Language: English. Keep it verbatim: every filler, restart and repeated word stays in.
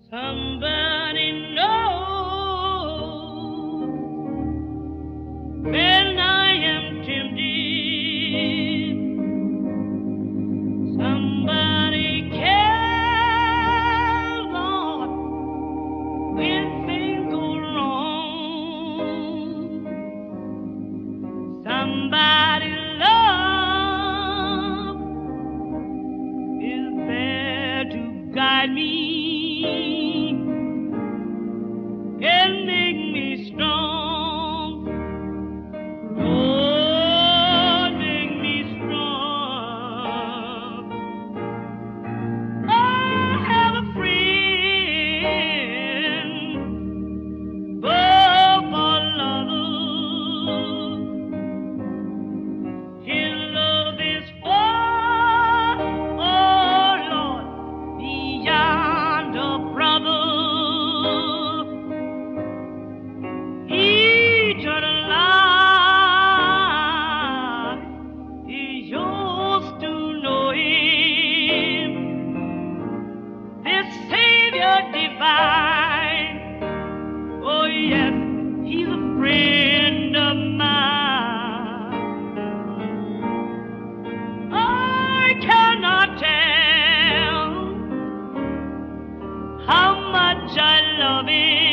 Somebody knows when I am tempted. Somebody cares, Lord, when things go wrong. Somebody love is there to guide me and make me strong. Lord, make me strong. I have a friend, but for love, His love is far, oh Lord, beyond a brother. Eternal life is yours to know Him, this Savior divine. Oh yes, He's a friend of mine. I cannot tell how much I love Him.